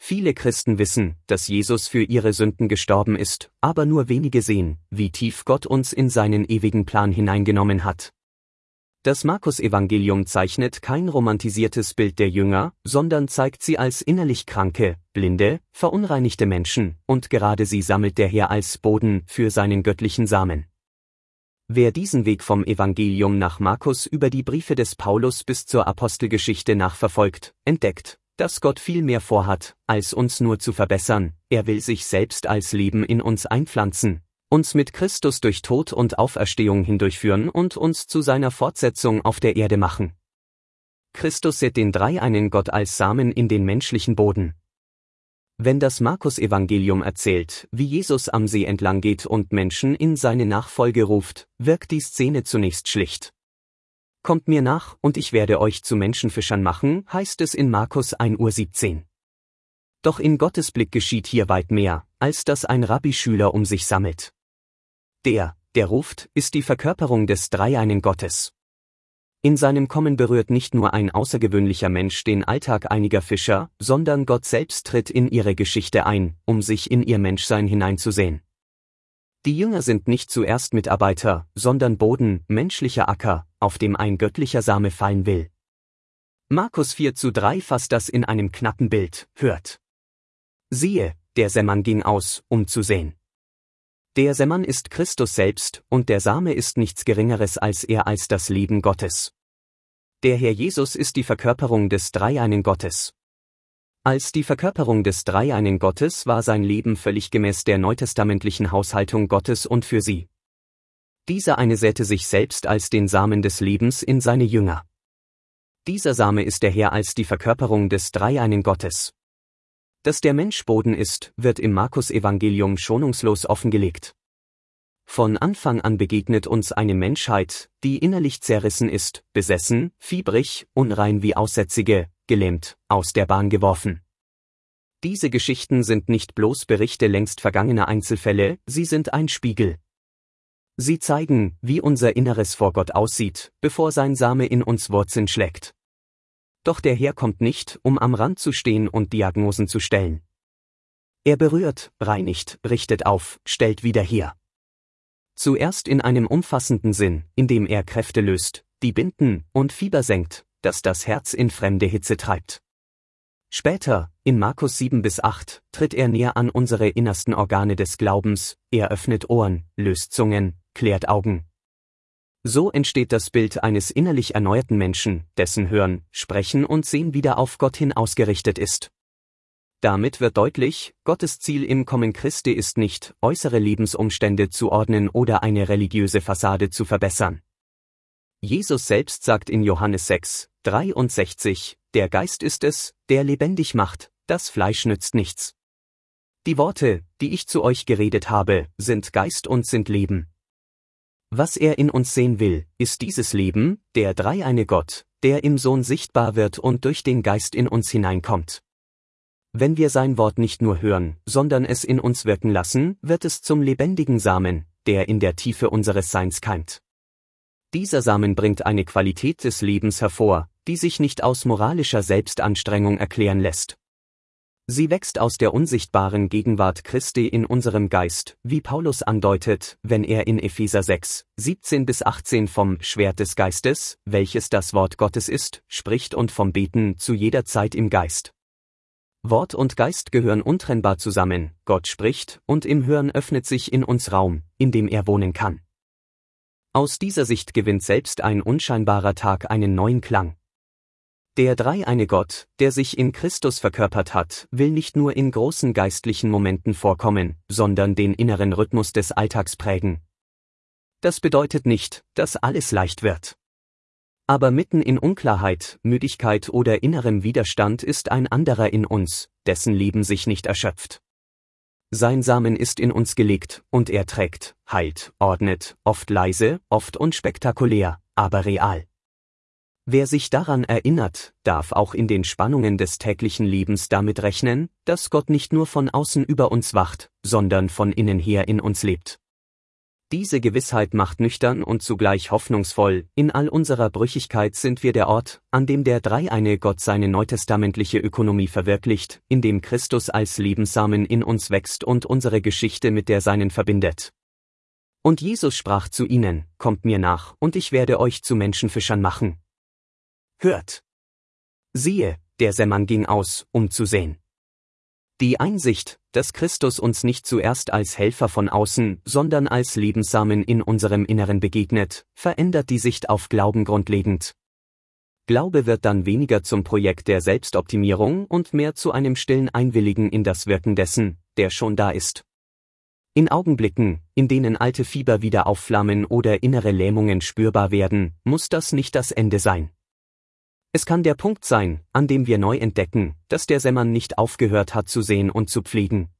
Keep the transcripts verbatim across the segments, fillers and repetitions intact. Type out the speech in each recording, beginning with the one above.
Viele Christen wissen, dass Jesus für ihre Sünden gestorben ist, aber nur wenige sehen, wie tief Gott uns in seinen ewigen Plan hineingenommen hat. Das Markus-Evangelium zeichnet kein romantisiertes Bild der Jünger, sondern zeigt sie als innerlich kranke, blinde, verunreinigte Menschen, und gerade sie sammelt der Herr als Boden für seinen göttlichen Samen. Wer diesen Weg vom Evangelium nach Markus über die Briefe des Paulus bis zur Apostelgeschichte nachverfolgt, entdeckt, dass Gott viel mehr vorhat, als uns nur zu verbessern. Er will sich selbst als Leben in uns einpflanzen, uns mit Christus durch Tod und Auferstehung hindurchführen und uns zu seiner Fortsetzung auf der Erde machen. Christus sät den dreieinen Gott als Samen in den menschlichen Boden. Wenn das Markus-Evangelium erzählt, wie Jesus am See entlang geht und Menschen in seine Nachfolge ruft, wirkt die Szene zunächst schlicht. Kommt mir nach, und ich werde euch zu Menschenfischern machen, heißt es in Markus eins Uhr siebzehn. Doch in Gottes Blick geschieht hier weit mehr, als dass ein Rabbi Schüler um sich sammelt. Der, der ruft, ist die Verkörperung des dreieinen Gottes. In seinem Kommen berührt nicht nur ein außergewöhnlicher Mensch den Alltag einiger Fischer, sondern Gott selbst tritt in ihre Geschichte ein, um sich in ihr Menschsein hineinzusehen. Die Jünger sind nicht zuerst Mitarbeiter, sondern Boden, menschlicher Acker, auf dem ein göttlicher Same fallen will. Markus vier zu drei fasst das in einem knappen Bild, hört. Siehe, der Sämann ging aus, um zu säen. Der Sämann ist Christus selbst, und der Same ist nichts Geringeres als er als das Leben Gottes. Der Herr Jesus ist die Verkörperung des dreieinen Gottes. Als die Verkörperung des dreieinen Gottes war sein Leben völlig gemäß der neutestamentlichen Haushaltung Gottes und für sie. Dieser eine säte sich selbst als den Samen des Lebens in seine Jünger. Dieser Same ist der Herr als die Verkörperung des dreieinen Gottes. Dass der Mensch Boden ist, wird im Markus-Evangelium schonungslos offengelegt. Von Anfang an begegnet uns eine Menschheit, die innerlich zerrissen ist, besessen, fiebrig, unrein wie Aussätzige, gelähmt, aus der Bahn geworfen. Diese Geschichten sind nicht bloß Berichte längst vergangener Einzelfälle, sie sind ein Spiegel. Sie zeigen, wie unser Inneres vor Gott aussieht, bevor sein Same in uns Wurzeln schlägt. Doch der Herr kommt nicht, um am Rand zu stehen und Diagnosen zu stellen. Er berührt, reinigt, richtet auf, stellt wieder her. Zuerst in einem umfassenden Sinn, indem er Kräfte löst, die binden, und Fieber senkt, das das Herz in fremde Hitze treibt. Später, in Markus sieben bis acht, tritt er näher an unsere innersten Organe des Glaubens, er öffnet Ohren, löst Zungen, klärt Augen. So entsteht das Bild eines innerlich erneuerten Menschen, dessen Hören, Sprechen und Sehen wieder auf Gott hin ausgerichtet ist. Damit wird deutlich, Gottes Ziel im Kommen Christi ist nicht, äußere Lebensumstände zu ordnen oder eine religiöse Fassade zu verbessern. Jesus selbst sagt in Johannes sechs, dreiundsechzig, der Geist ist es, der lebendig macht, das Fleisch nützt nichts. Die Worte, die ich zu euch geredet habe, sind Geist und sind Leben. Was er in uns sehen will, ist dieses Leben, der dreieine Gott, der im Sohn sichtbar wird und durch den Geist in uns hineinkommt. Wenn wir sein Wort nicht nur hören, sondern es in uns wirken lassen, wird es zum lebendigen Samen, der in der Tiefe unseres Seins keimt. Dieser Samen bringt eine Qualität des Lebens hervor, die sich nicht aus moralischer Selbstanstrengung erklären lässt. Sie wächst aus der unsichtbaren Gegenwart Christi in unserem Geist, wie Paulus andeutet, wenn er in Epheser sechs, siebzehn bis achtzehn vom Schwert des Geistes, welches das Wort Gottes ist, spricht und vom Beten zu jeder Zeit im Geist. Wort und Geist gehören untrennbar zusammen, Gott spricht, und im Hören öffnet sich in uns Raum, in dem er wohnen kann. Aus dieser Sicht gewinnt selbst ein unscheinbarer Tag einen neuen Klang. Der dreieine Gott, der sich in Christus verkörpert hat, will nicht nur in großen geistlichen Momenten vorkommen, sondern den inneren Rhythmus des Alltags prägen. Das bedeutet nicht, dass alles leicht wird. Aber mitten in Unklarheit, Müdigkeit oder innerem Widerstand ist ein anderer in uns, dessen Leben sich nicht erschöpft. Sein Samen ist in uns gelegt, und er trägt, heilt, ordnet, oft leise, oft unspektakulär, aber real. Wer sich daran erinnert, darf auch in den Spannungen des täglichen Lebens damit rechnen, dass Gott nicht nur von außen über uns wacht, sondern von innen her in uns lebt. Diese Gewissheit macht nüchtern und zugleich hoffnungsvoll, in all unserer Brüchigkeit sind wir der Ort, an dem der dreieine Gott seine neutestamentliche Ökonomie verwirklicht, in dem Christus als Lebenssamen in uns wächst und unsere Geschichte mit der seinen verbindet. Und Jesus sprach zu ihnen, kommt mir nach, und ich werde euch zu Menschenfischern machen. Hört! Siehe, der Sämann ging aus, um zu säen. Die Einsicht, dass Christus uns nicht zuerst als Helfer von außen, sondern als Lebenssamen in unserem Inneren begegnet, verändert die Sicht auf Glauben grundlegend. Glaube wird dann weniger zum Projekt der Selbstoptimierung und mehr zu einem stillen Einwilligen in das Wirken dessen, der schon da ist. In Augenblicken, in denen alte Fieber wieder aufflammen oder innere Lähmungen spürbar werden, muss das nicht das Ende sein. Es kann der Punkt sein, an dem wir neu entdecken, dass der Sämann nicht aufgehört hat zu säen und zu pflegen.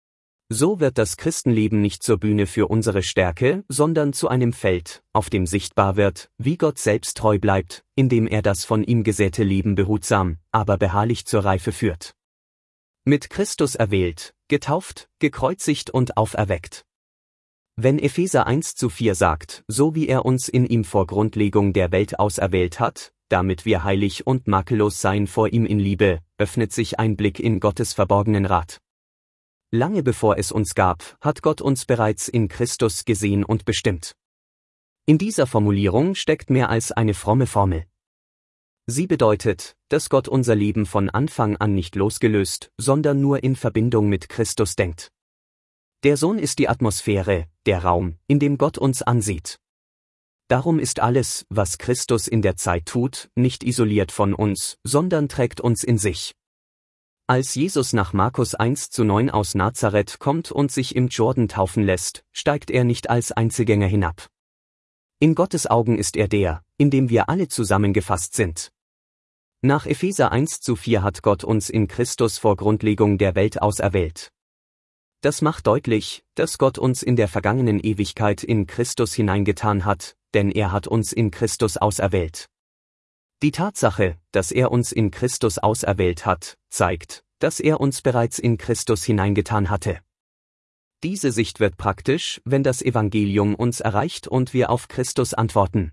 So wird das Christenleben nicht zur Bühne für unsere Stärke, sondern zu einem Feld, auf dem sichtbar wird, wie Gott selbst treu bleibt, indem er das von ihm gesäte Leben behutsam, aber beharrlich zur Reife führt. Mit Christus erwählt, getauft, gekreuzigt und auferweckt. Wenn Epheser eins zu vier sagt, so wie er uns in ihm vor Grundlegung der Welt auserwählt hat, damit wir heilig und makellos seien vor ihm in Liebe, öffnet sich ein Blick in Gottes verborgenen Rat. Lange bevor es uns gab, hat Gott uns bereits in Christus gesehen und bestimmt. In dieser Formulierung steckt mehr als eine fromme Formel. Sie bedeutet, dass Gott unser Leben von Anfang an nicht losgelöst, sondern nur in Verbindung mit Christus denkt. Der Sohn ist die Atmosphäre, der Raum, in dem Gott uns ansieht. Darum ist alles, was Christus in der Zeit tut, nicht isoliert von uns, sondern trägt uns in sich. Als Jesus nach Markus eins zu neun aus Nazareth kommt und sich im Jordan taufen lässt, steigt er nicht als Einzelgänger hinab. In Gottes Augen ist er der, in dem wir alle zusammengefasst sind. Nach Epheser eins zu vier hat Gott uns in Christus vor Grundlegung der Welt auserwählt. Das macht deutlich, dass Gott uns in der vergangenen Ewigkeit in Christus hineingetan hat, denn er hat uns in Christus auserwählt. Die Tatsache, dass er uns in Christus auserwählt hat, zeigt, dass er uns bereits in Christus hineingetan hatte. Diese Sicht wird praktisch, wenn das Evangelium uns erreicht und wir auf Christus antworten.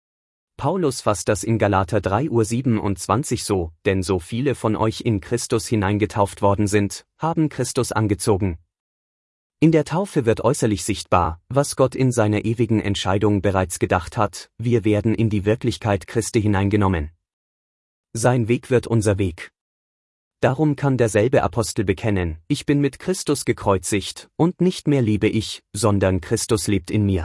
Paulus fasst das in Galater drei siebenundzwanzig so, denn so viele von euch in Christus hineingetauft worden sind, haben Christus angezogen. In der Taufe wird äußerlich sichtbar, was Gott in seiner ewigen Entscheidung bereits gedacht hat, wir werden in die Wirklichkeit Christi hineingenommen. Sein Weg wird unser Weg. Darum kann derselbe Apostel bekennen, ich bin mit Christus gekreuzigt, und nicht mehr lebe ich, sondern Christus lebt in mir.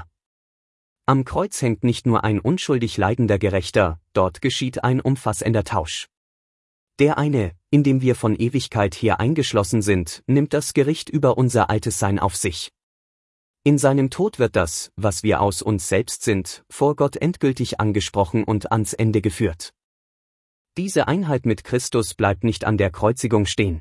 Am Kreuz hängt nicht nur ein unschuldig leidender Gerechter, dort geschieht ein umfassender Tausch. Der eine, in dem wir von Ewigkeit her eingeschlossen sind, nimmt das Gericht über unser altes Sein auf sich. In seinem Tod wird das, was wir aus uns selbst sind, vor Gott endgültig angesprochen und ans Ende geführt. Diese Einheit mit Christus bleibt nicht an der Kreuzigung stehen.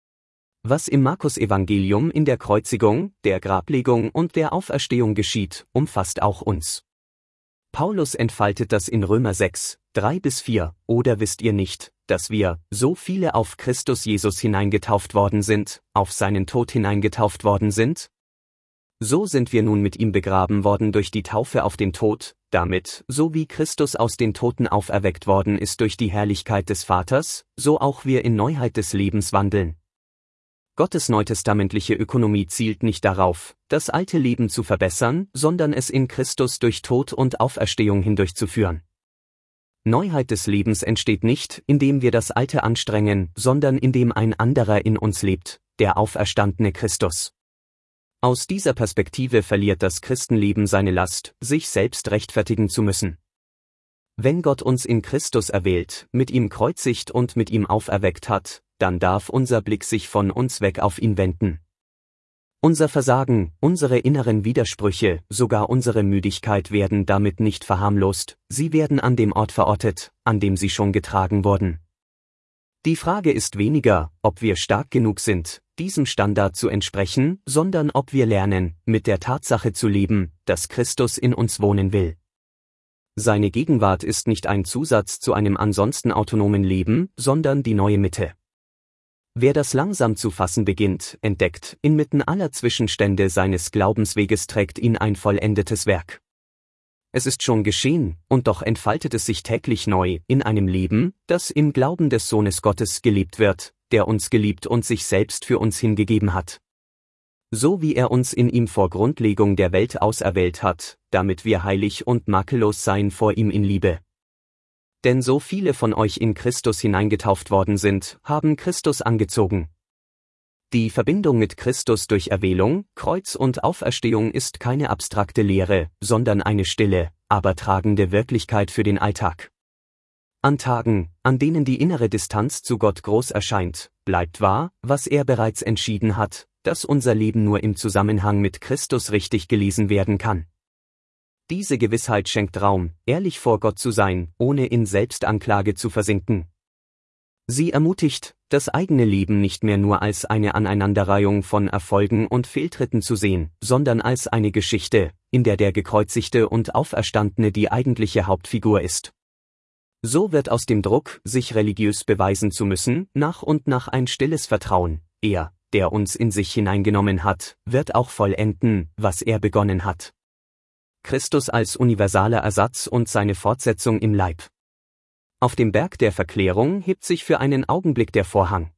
Was im Markus-Evangelium in der Kreuzigung, der Grablegung und der Auferstehung geschieht, umfasst auch uns. Paulus entfaltet das in Römer sechs, drei bis vier, oder wisst ihr nicht, dass wir, so viele auf Christus Jesus hineingetauft worden sind, auf seinen Tod hineingetauft worden sind? So sind wir nun mit ihm begraben worden durch die Taufe auf den Tod, damit, so wie Christus aus den Toten auferweckt worden ist durch die Herrlichkeit des Vaters, so auch wir in Neuheit des Lebens wandeln. Gottes neutestamentliche Ökonomie zielt nicht darauf, das alte Leben zu verbessern, sondern es in Christus durch Tod und Auferstehung hindurchzuführen. Neuheit des Lebens entsteht nicht, indem wir das Alte anstrengen, sondern indem ein anderer in uns lebt, der auferstandene Christus. Aus dieser Perspektive verliert das Christenleben seine Last, sich selbst rechtfertigen zu müssen. Wenn Gott uns in Christus erwählt, mit ihm kreuzigt und mit ihm auferweckt hat, dann darf unser Blick sich von uns weg auf ihn wenden. Unser Versagen, unsere inneren Widersprüche, sogar unsere Müdigkeit werden damit nicht verharmlost, sie werden an dem Ort verortet, an dem sie schon getragen wurden. Die Frage ist weniger, ob wir stark genug sind, diesem Standard zu entsprechen, sondern ob wir lernen, mit der Tatsache zu leben, dass Christus in uns wohnen will. Seine Gegenwart ist nicht ein Zusatz zu einem ansonsten autonomen Leben, sondern die neue Mitte. Wer das langsam zu fassen beginnt, entdeckt, inmitten aller Zwischenstände seines Glaubensweges trägt ihn ein vollendetes Werk. Es ist schon geschehen, und doch entfaltet es sich täglich neu in einem Leben, das im Glauben des Sohnes Gottes gelebt wird, der uns geliebt und sich selbst für uns hingegeben hat. So wie er uns in ihm vor Grundlegung der Welt auserwählt hat, damit wir heilig und makellos seien vor ihm in Liebe. Denn so viele von euch in Christus hineingetauft worden sind, haben Christus angezogen. Die Verbindung mit Christus durch Erwählung, Kreuz und Auferstehung ist keine abstrakte Lehre, sondern eine stille, aber tragende Wirklichkeit für den Alltag. An Tagen, an denen die innere Distanz zu Gott groß erscheint, bleibt wahr, was er bereits entschieden hat, dass unser Leben nur im Zusammenhang mit Christus richtig gelesen werden kann. Diese Gewissheit schenkt Raum, ehrlich vor Gott zu sein, ohne in Selbstanklage zu versinken. Sie ermutigt, das eigene Leben nicht mehr nur als eine Aneinanderreihung von Erfolgen und Fehltritten zu sehen, sondern als eine Geschichte, in der der Gekreuzigte und Auferstandene die eigentliche Hauptfigur ist. So wird aus dem Druck, sich religiös beweisen zu müssen, nach und nach ein stilles Vertrauen. Er, der uns in sich hineingenommen hat, wird auch vollenden, was er begonnen hat. Christus als universaler Ersatz und seine Fortsetzung im Leib. Auf dem Berg der Verklärung hebt sich für einen Augenblick der Vorhang.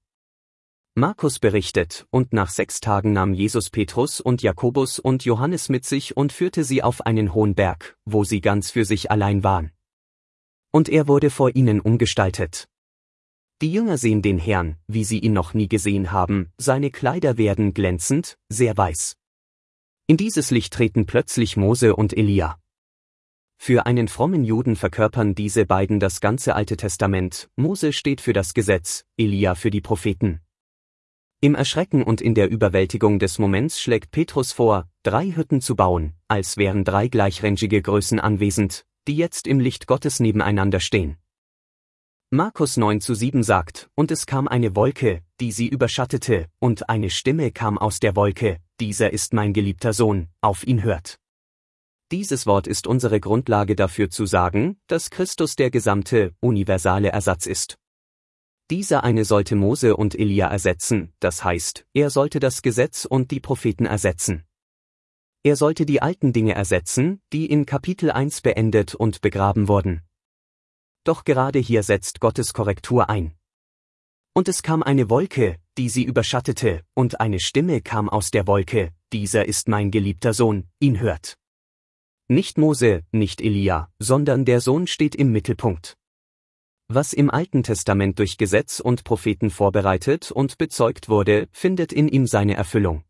Markus berichtet, und nach sechs Tagen nahm Jesus Petrus und Jakobus und Johannes mit sich und führte sie auf einen hohen Berg, wo sie ganz für sich allein waren. Und er wurde vor ihnen umgestaltet. Die Jünger sehen den Herrn, wie sie ihn noch nie gesehen haben, seine Kleider werden glänzend, sehr weiß. In dieses Licht treten plötzlich Mose und Elia. Für einen frommen Juden verkörpern diese beiden das ganze Alte Testament, Mose steht für das Gesetz, Elia für die Propheten. Im Erschrecken und in der Überwältigung des Moments schlägt Petrus vor, drei Hütten zu bauen, als wären drei gleichrangige Größen anwesend, die jetzt im Licht Gottes nebeneinander stehen. Markus neun zu sieben sagt, und es kam eine Wolke, die sie überschattete, und eine Stimme kam aus der Wolke, dieser ist mein geliebter Sohn, auf ihn hört. Dieses Wort ist unsere Grundlage dafür zu sagen, dass Christus der gesamte, universale Ersatz ist. Dieser eine sollte Mose und Elia ersetzen, das heißt, er sollte das Gesetz und die Propheten ersetzen. Er sollte die alten Dinge ersetzen, die in Kapitel eins beendet und begraben wurden. Doch gerade hier setzt Gottes Korrektur ein. Und es kam eine Wolke, die sie überschattete, und eine Stimme kam aus der Wolke, dieser ist mein geliebter Sohn, ihn hört. Nicht Mose, nicht Elia, sondern der Sohn steht im Mittelpunkt. Was im Alten Testament durch Gesetz und Propheten vorbereitet und bezeugt wurde, findet in ihm seine Erfüllung.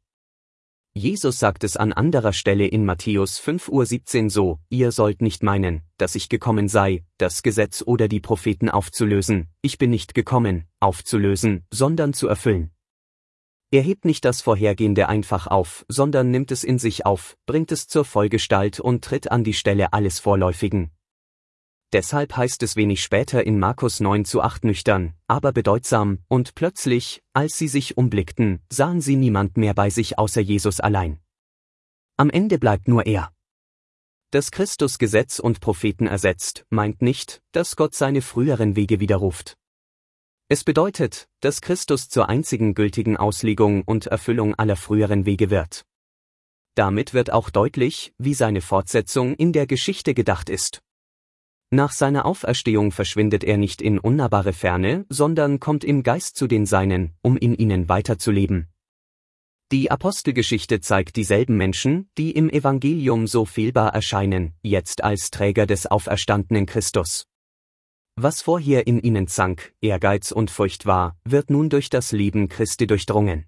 Jesus sagt es an anderer Stelle in Matthäus fünf Uhr siebzehn so, ihr sollt nicht meinen, dass ich gekommen sei, das Gesetz oder die Propheten aufzulösen, ich bin nicht gekommen, aufzulösen, sondern zu erfüllen. Er hebt nicht das Vorhergehende einfach auf, sondern nimmt es in sich auf, bringt es zur Vollgestalt und tritt an die Stelle alles Vorläufigen. Deshalb heißt es wenig später in Markus neun zu acht nüchtern, aber bedeutsam, und plötzlich, als sie sich umblickten, sahen sie niemand mehr bei sich außer Jesus allein. Am Ende bleibt nur er. Dass Christus Gesetz und Propheten ersetzt, meint nicht, dass Gott seine früheren Wege widerruft. Es bedeutet, dass Christus zur einzigen gültigen Auslegung und Erfüllung aller früheren Wege wird. Damit wird auch deutlich, wie seine Fortsetzung in der Geschichte gedacht ist. Nach seiner Auferstehung verschwindet er nicht in unnahbare Ferne, sondern kommt im Geist zu den Seinen, um in ihnen weiterzuleben. Die Apostelgeschichte zeigt dieselben Menschen, die im Evangelium so fehlbar erscheinen, jetzt als Träger des auferstandenen Christus. Was vorher in ihnen Zank, Ehrgeiz und Furcht war, wird nun durch das Leben Christi durchdrungen.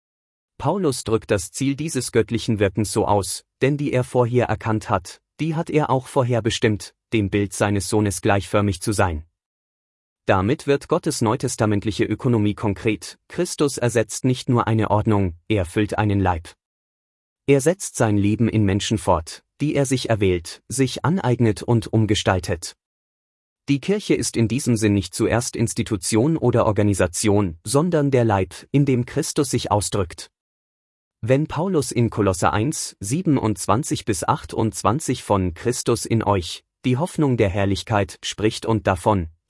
Paulus drückt das Ziel dieses göttlichen Wirkens so aus, denn die er vorher erkannt hat, die hat er auch vorherbestimmt, dem Bild seines Sohnes gleichförmig zu sein. Damit wird Gottes neutestamentliche Ökonomie konkret, Christus ersetzt nicht nur eine Ordnung, er füllt einen Leib. Er setzt sein Leben in Menschen fort, die er sich erwählt, sich aneignet und umgestaltet. Die Kirche ist in diesem Sinn nicht zuerst Institution oder Organisation, sondern der Leib, in dem Christus sich ausdrückt. Wenn Paulus in Kolosser eins, siebenundzwanzig bis achtundzwanzig von Christus in euch, die Hoffnung der Herrlichkeit, spricht und davon,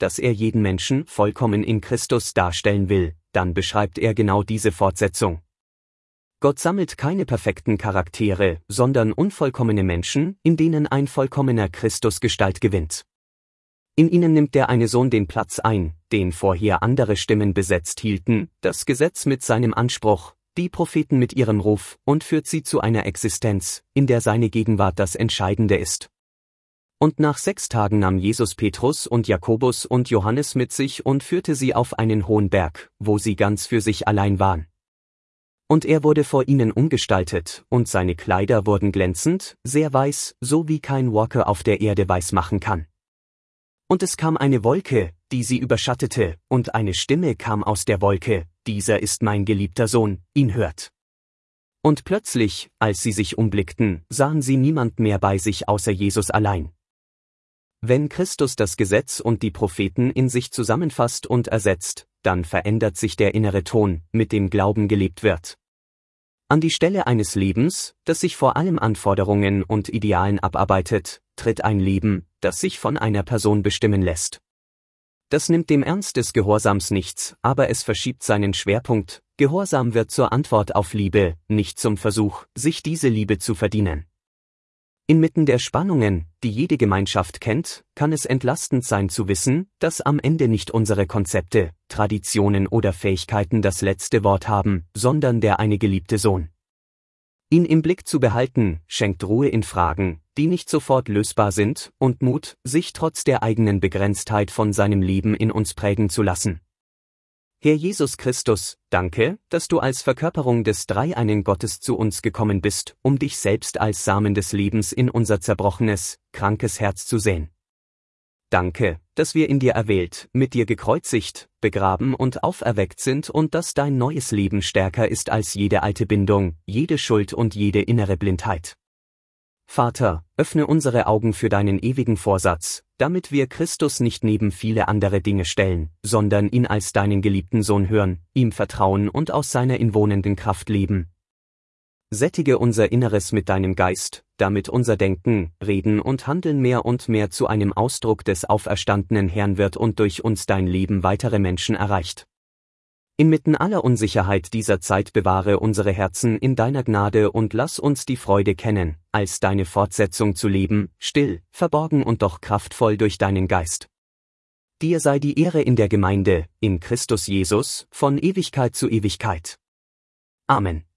dass er jeden Menschen vollkommen in Christus darstellen will, dann beschreibt er genau diese Fortsetzung. Gott sammelt keine perfekten Charaktere, sondern unvollkommene Menschen, in denen ein vollkommener Christus Gestalt gewinnt. In ihnen nimmt der eine Sohn den Platz ein, den vorher andere Stimmen besetzt hielten, das Gesetz mit seinem Anspruch, die Propheten mit ihrem Ruf, und führt sie zu einer Existenz, in der seine Gegenwart das Entscheidende ist. Und nach sechs Tagen nahm Jesus Petrus und Jakobus und Johannes mit sich und führte sie auf einen hohen Berg, wo sie ganz für sich allein waren. Und er wurde vor ihnen umgestaltet, und seine Kleider wurden glänzend, sehr weiß, so wie kein Walker auf der Erde weiß machen kann. Und es kam eine Wolke, die sie überschattete, und eine Stimme kam aus der Wolke: Dieser ist mein geliebter Sohn, ihn hört. Und plötzlich, als sie sich umblickten, sahen sie niemand mehr bei sich außer Jesus allein. Wenn Christus das Gesetz und die Propheten in sich zusammenfasst und ersetzt, dann verändert sich der innere Ton, mit dem Glauben gelebt wird. An die Stelle eines Lebens, das sich vor allem Anforderungen und Idealen abarbeitet, tritt ein Leben, das sich von einer Person bestimmen lässt. Das nimmt dem Ernst des Gehorsams nichts, aber es verschiebt seinen Schwerpunkt. Gehorsam wird zur Antwort auf Liebe, nicht zum Versuch, sich diese Liebe zu verdienen. Inmitten der Spannungen, die jede Gemeinschaft kennt, kann es entlastend sein zu wissen, dass am Ende nicht unsere Konzepte, Traditionen oder Fähigkeiten das letzte Wort haben, sondern der eine geliebte Sohn. Ihn im Blick zu behalten, schenkt Ruhe in Fragen, die nicht sofort lösbar sind, und Mut, sich trotz der eigenen Begrenztheit von seinem Leben in uns prägen zu lassen. Herr Jesus Christus, danke, dass du als Verkörperung des dreieinen Gottes zu uns gekommen bist, um dich selbst als Samen des Lebens in unser zerbrochenes, krankes Herz zu säen. Danke, dass wir in dir erwählt, mit dir gekreuzigt, begraben und auferweckt sind und dass dein neues Leben stärker ist als jede alte Bindung, jede Schuld und jede innere Blindheit. Vater, öffne unsere Augen für deinen ewigen Vorsatz, damit wir Christus nicht neben viele andere Dinge stellen, sondern ihn als deinen geliebten Sohn hören, ihm vertrauen und aus seiner inwohnenden Kraft leben. Sättige unser Inneres mit deinem Geist, damit unser Denken, Reden und Handeln mehr und mehr zu einem Ausdruck des auferstandenen Herrn wird und durch uns dein Leben weitere Menschen erreicht. Inmitten aller Unsicherheit dieser Zeit bewahre unsere Herzen in deiner Gnade und lass uns die Freude kennen, als deine Fortsetzung zu leben, still, verborgen und doch kraftvoll durch deinen Geist. Dir sei die Ehre in der Gemeinde, in Christus Jesus, von Ewigkeit zu Ewigkeit. Amen.